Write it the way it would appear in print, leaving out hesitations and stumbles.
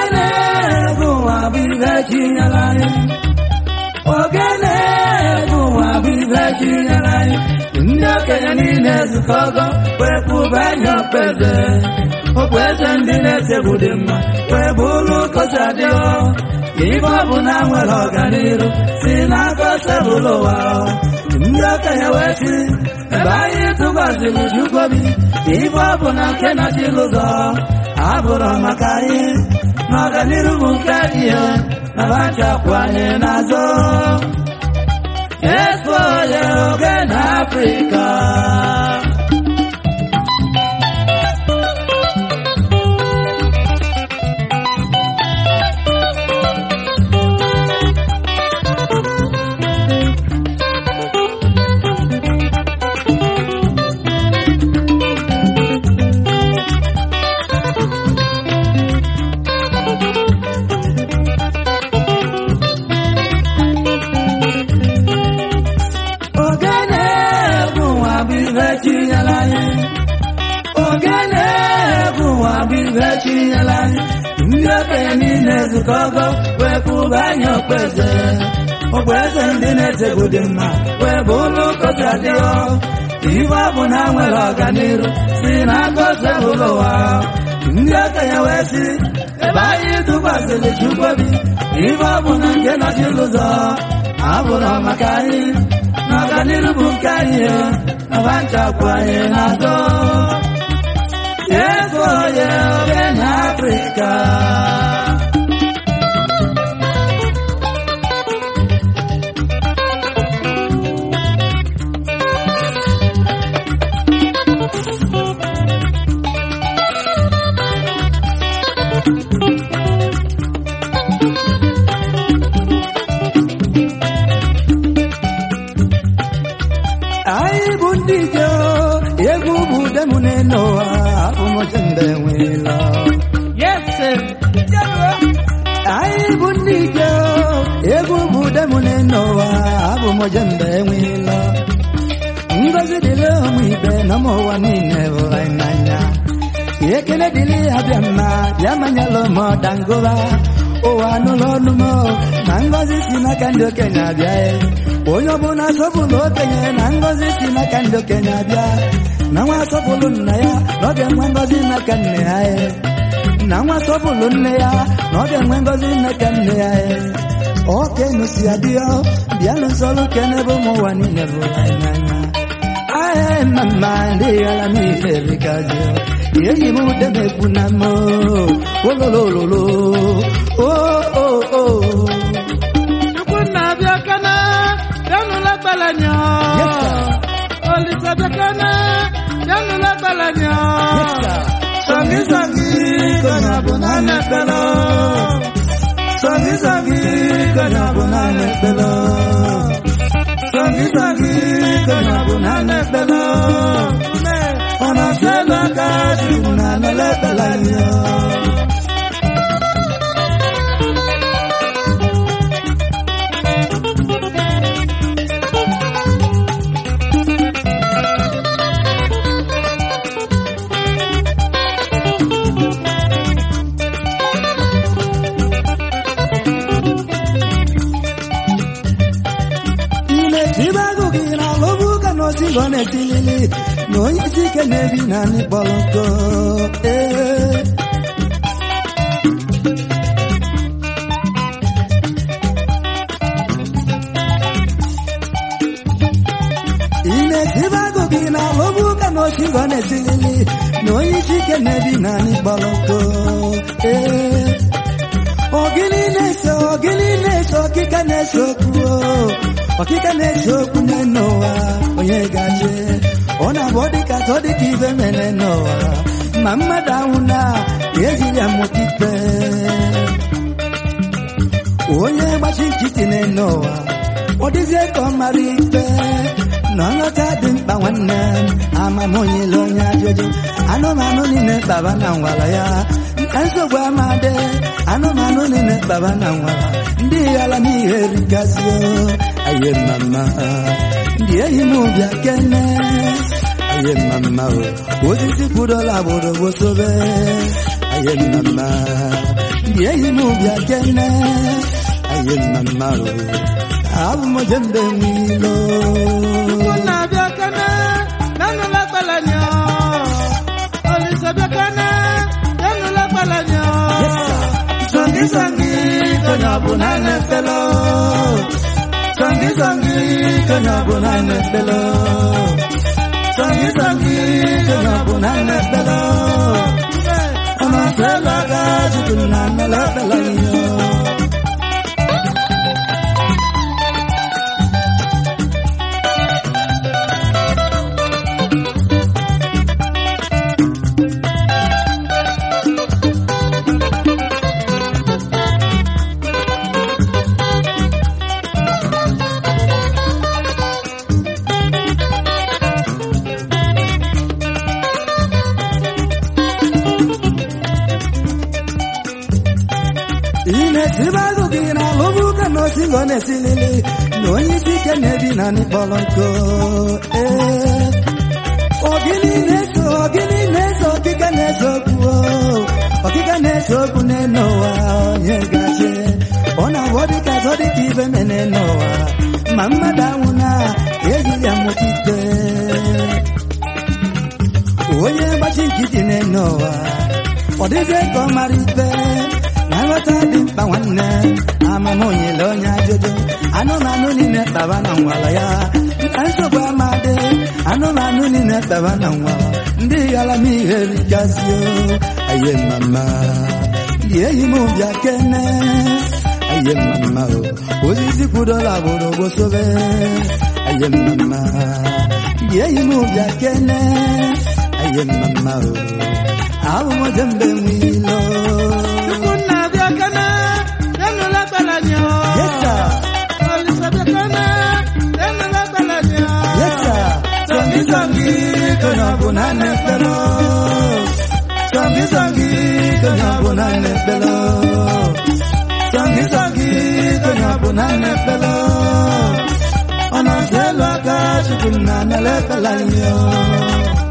ogene gụwa bụ ibe chinyere anyị ogene gụwa bụ ibe chinyere anyị ndị okenye niile zukọgo wee kwụba anyị okpeze okpeze ndị na-etegbu dị mma wee bụrụ ụkọchị adịghọ ibe ọ bụ na nwere ọganiru si n'aka osebụlụ ụwa ndị okenye wee si ebe anyị tụkwasịrị Chukwuobi ibe ọ bụ na nke nọchiri ụzọ abụrụ maka anyị na ọganiru bụ nke ihe na bachapụ anyị n'azụ Expo ya ogene Afrịka ogene gụwa bụ ibe chinyere anyị ndị okenye niile zukọgo wee kwụba anyị okpeze ndị na-etegbu dị mma wee bụrụ ụkọchị adịghọ ibe ọ bụ na nwere ọganiru si n'aka osebụlụ ụwa ndị okenye wee si ebe anyị tụkwasịrị Chukwuobi ibe ọ bụ na nke nọchiri ụzọ abụrụ maka anyị na ọganiru bụ nke anyị abanchapụ anyị n'azụ Expo ya ogene Afrịka anyị bụ ndị ije egwu bụ demune n'ụwa abụmọjembe nwela anyị bụ ndị ije egwu bụ demune n'ụwa abụmọjembe nwela ngozi dịrị ụmụ ibe na ụwa niile hụrụ anyị n'anya ekele dịrị abịa mma bịa manyalụ m ọdangụba ụwa n'ụlọ ọnụ m na ngozi si n'aka ndị okenye abịa onye ọbụla asọpụrụ okenye na ngozi si n'aka ndị okenye abịa na nwa asọpụrụ nna ya na ọ ga-enwe ngozi n'aka nne ya na nwa asọpụrụ nne ya na ọ ga-enwe ngozi n'aka nne ya okenu si adịọ bịanụ nsọlụ kene bụ ụmụ ụwa niile bụ anyị n'anya ahịa mma ndị ala niile erikazi eyi m udemekwu na m ololololo Chukwunabia kana yanula balanya Olisabia kana yanula balanya Sangi sangi kana bunane pelo Sangi sangi kana bunane pelo Sangi sangi kana bunane pelo Ona sela kasi bunane pelanya Gonna silly, no, you see, can maybe none bolongo. In a Tibago, in a Lobuka, no, she gonna silly, no, you see, can maybe none bolongo. Oh, Guinness, oh, Kikanes, oh, Okikanes, oh, Kunenoa. Onye gaje ona bodika todiki bemene noa mama dauna yejiri amokipe onye gbachikiti ne noa odizie komaripe nọnọta dị mkpa nwanne ama monye lonya jojo anụmanụ niile baba na nwala ya nsogbu amade anụmanụ niile baba na nwala ndị ala n'ihe rigazio aye mama ndị enyi m bịa kene aye mama osisi kwudola bụrụ bosobe aye mama Yeyimubya kene ayemamaro abumojembe mwilo Kuna biakana nanu la balanyo Olisabia kana nanu la balanyo Sangi sangi kanya bunane pelo Sangi sangi kanya bunane pelo Sangi sangi kanya bunane pelo Amasela gaji kunana la balanyo Sibago gina lobuka no singone silili no nyisike nebina ni bolonko ogini neso kika neso kuo okika neso kune noa nyegache ona wodi ka zodi kive mene noa mama dauna yeji ya mutite oye bachiki ne noa odije komarite Nawata dimpa wanne amamonye lonya jojo ano ni ne tabana wala ya anso ba made ano ni ne tabana wala ndi ala mi heri kasio aye mama ye yimu yakene aye mama ozizi kudola boro bosobe aye mama ye yimu yakene aye mama awu mojembe mwilo Sangi kanya bunane pelo Sangi kanya bunane pelo Sangi kanya bunane pelo Ona selwa ka shukuna na le pelanyo